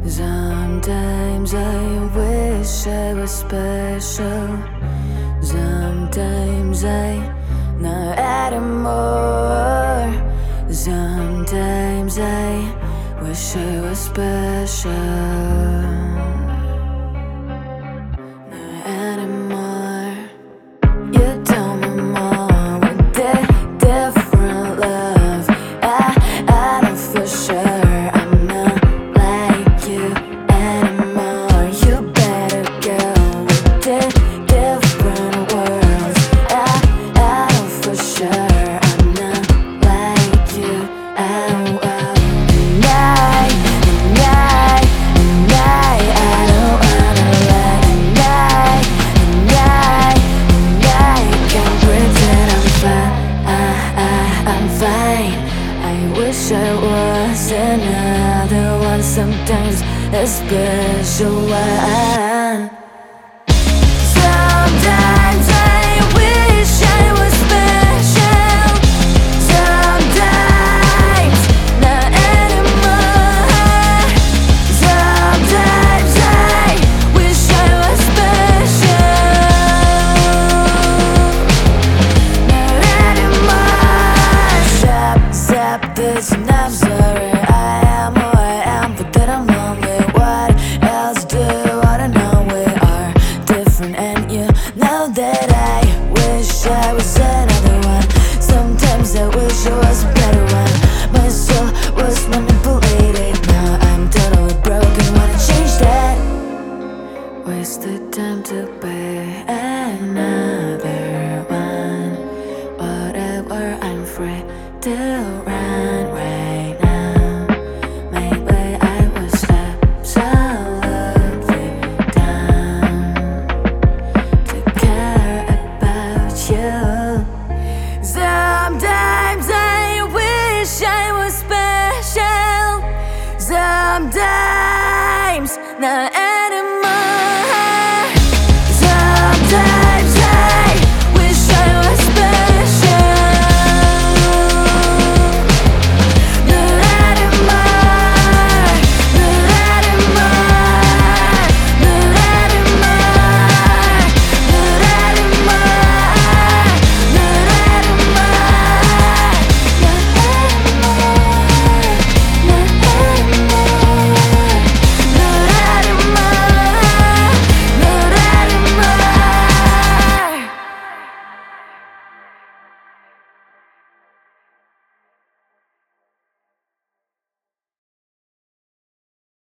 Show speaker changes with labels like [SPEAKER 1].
[SPEAKER 1] Sometimes I wish I was special. Sometimes I not anymore. Sometimes I wish I was special. Not anymore. You told me more with different love. I know for sure I'm not like you anymore. You better go with different worlds. I know for sure I'm not like you. I don't wanna lie. Can't pretend I'm fine. I wish I was another one. Sometimes a special one. Sometimes I wish I was special. Sometimes not anymore. Sometimes I wish I was special. Not anymore. Stop this and I'm sorry. I am who I am, but that I'm lonely. What else do I wanna know? We are different and you know that I wish I was another one. Sometimes I wish I was a better one. My soul was manipulated. Now I'm totally broken, wanna change that. Wasted time to be another one. Whatever, I'm free to run right now. Maybe I was absolutely dumb to care about you. Sometimes I wish I was special. Sometimes not